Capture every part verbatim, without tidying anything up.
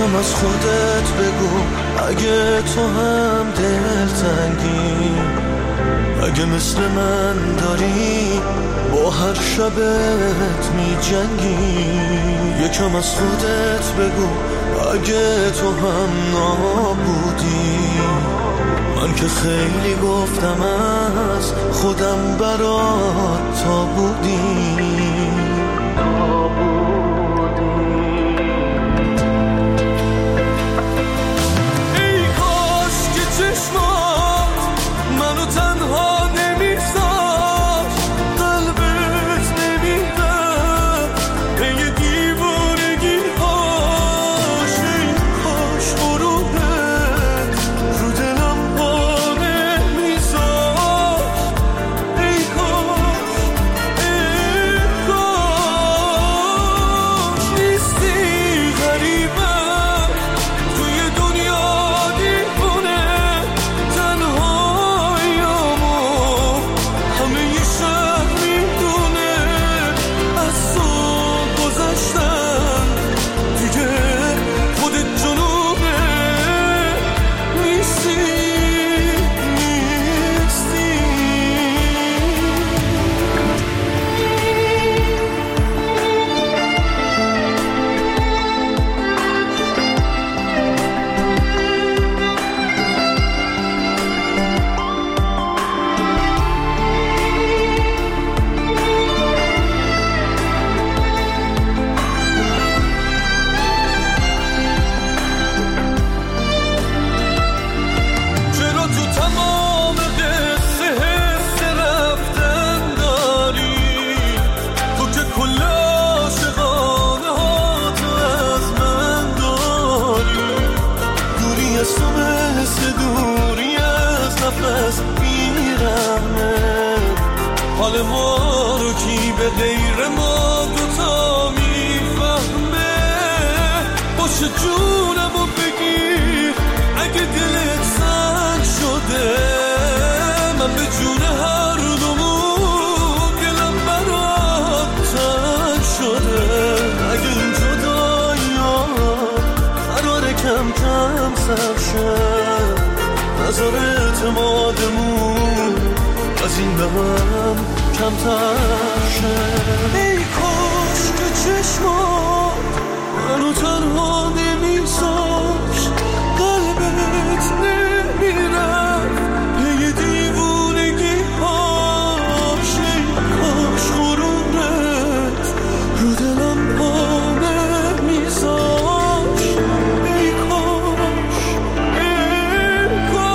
یکم از خودت بگو اگه تو هم دلتنگی، اگه مثل من داری با هر شبت می جنگی. یکم از خودت بگو اگه تو هم نابودی، من که خیلی گفتم از خودم برات تا بودی. حال ما رو کی به غیر ما دوتا میفهمه؟ باشه جونمو بگیر اگه دلت سنگ شده، من به جون هر دومون دلم برات تنگ شده. اگه این جدایی‌ها قراره کم کم سر شه، نظر اعتمادمون از این به هم کمتر شه. ای کاش که چشمات منو تنها نمیذاشت، قلبت نمیرفت یه دیوونگی هاش. ای کاش غرورت رو دلم پا نمیذاشت. ای کاش ای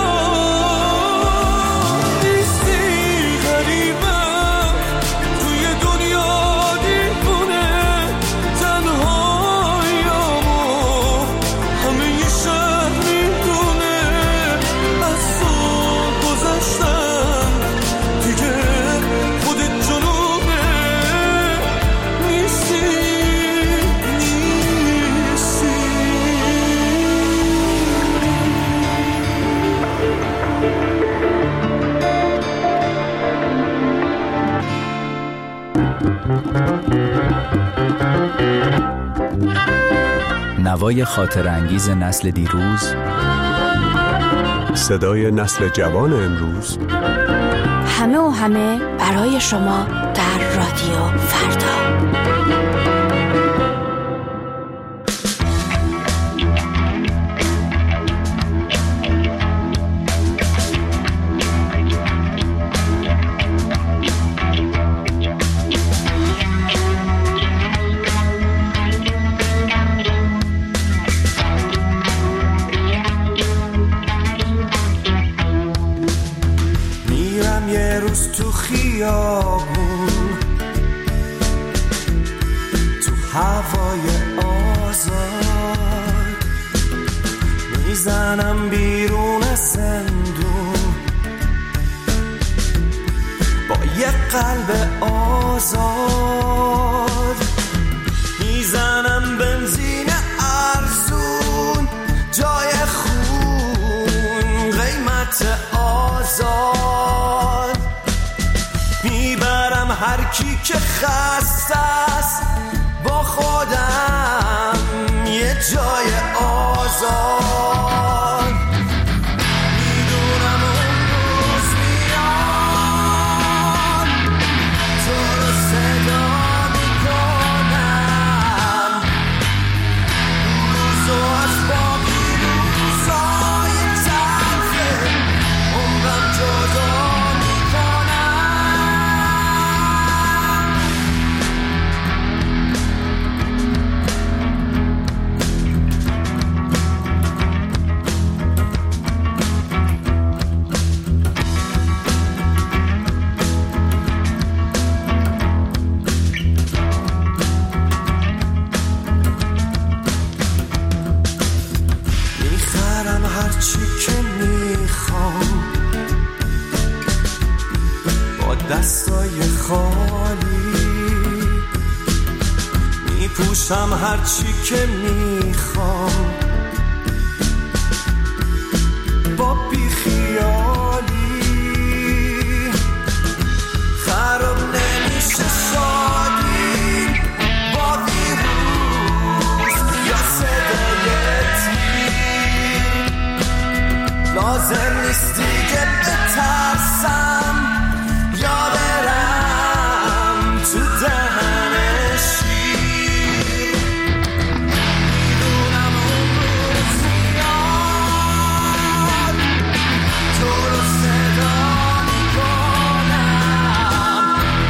کاش نیستی غریبم توی دنیا دیوونه، تنهاییامو همه ی شهر میدونه. از صبح گذشتم دیگه خودت جنوبه، نیستی نیستی. نوای خاطر انگیز نسل دیروز، صدای نسل جوان امروز، همه و همه برای شما در رادیو فردا. میرم یه روز تو خیابون، تو هوای آزاد، میزنم بیرون زندون با یه قلب آزاد. میزنم بنزین ارزون جای خون، قیمت آزاد. میبرم هر کی که خسته است با خودم یه جای آزاد. آزاد میدونم اون روز میاد تو رو صدا میکنم روزو از باقی روزای تلخه عمرم جدا هرچی که میخوام با دستای خالی میپوشم هرچی که میخوام با بیخیالی خراب نمیشه شادی با ویروس یا صدایت لازم نیست دیگه بترسم یا برم تو دهنشی میدونم اون روز میاد تو رو صدا میکنم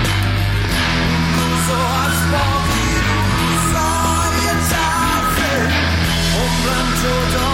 روزو از باقی روزای تلخه عمرم جدا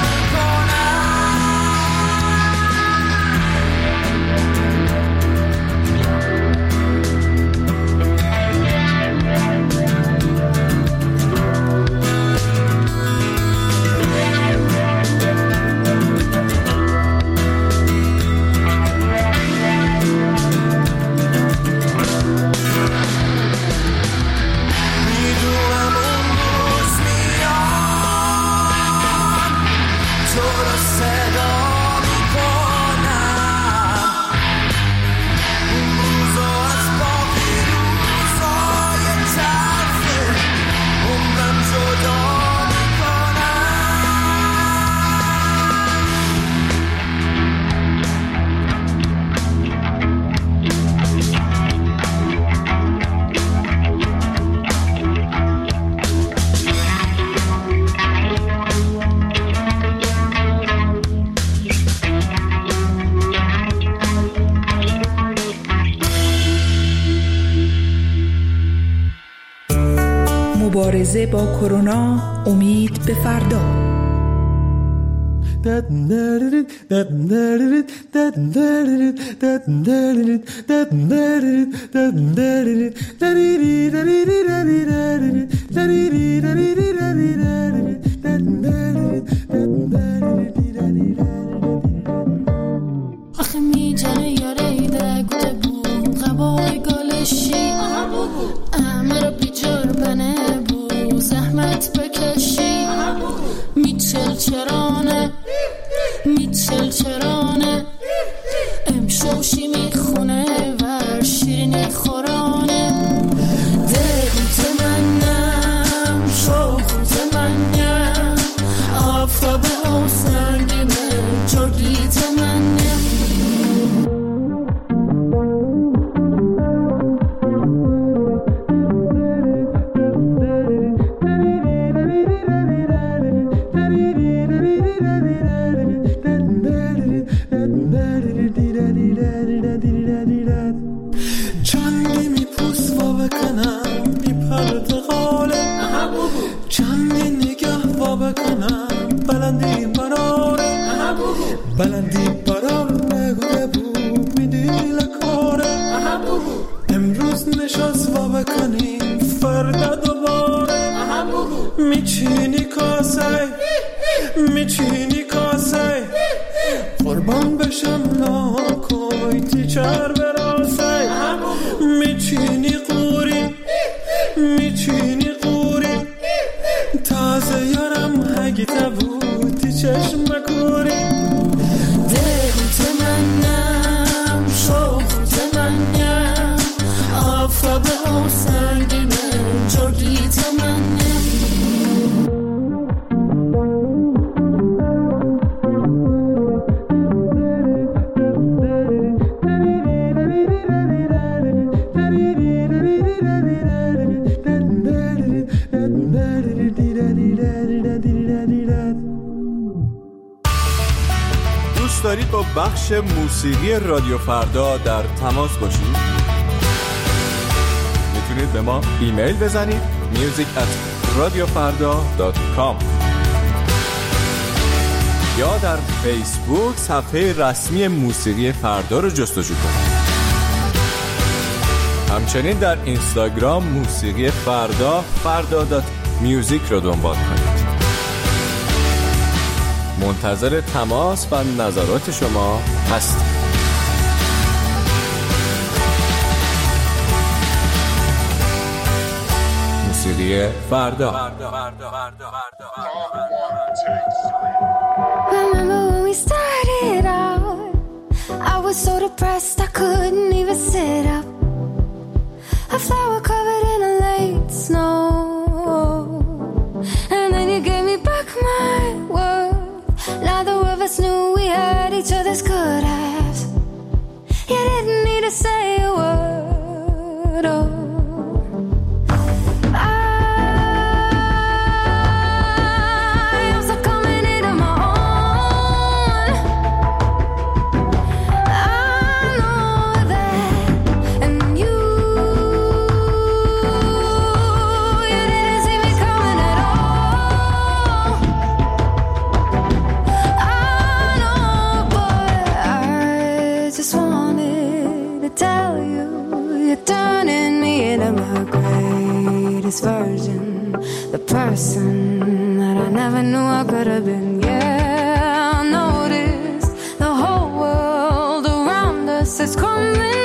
مبارزه با کرونا، امید به فردا. آخه میجنه یاره ایده گوته بود غبای گالشی امه رو بیجار بنه بود زحمت بکشی میچل چرانه میچل چرانه امشوشی میخونه ور شیرینی خورانه دقیت منم شوخوت منم آفتاب او سنگینه جرگیت منم چندی میپوس و بکنم میپرد غاله چندی نگه و بکنم بلندی براره بلندی برار نگوه بود میدی لکاره امروز نشست و بکنیم فردا دوباره میچینی کاسه میچینی کاسه قربان بشم ناکوی تیچر براسه میچینی قوری میچینی قوری تازه یارم هگی تبوتی چشم کوری دقیت منم شوخوت منم آفتاب او سنگینه جرگیت منم دوست دارید با بخش موسیقی رادیو فردا در تماس باشید؟ میتونید به ما ایمیل بزنید music at radiofarda dot com یا در فیسبوک صفحه رسمی موسیقی فردا رو جستجو کنید. همچنین در اینستاگرام موسیقی فردا فردا دات میوزیک رو دنبال کنید. منتظر تماس و نظرات شما هستم. موسیقی فردا. Remember when we started out, I was so depressed I couldn't even sit up. A flower covered in a late snow, and then you gave me back my world. Neither of us knew we had each other's good halves. You didn't need to say a word. Oh, version, the person that I never knew I could have been. Yeah, I noticed the whole world around us is coming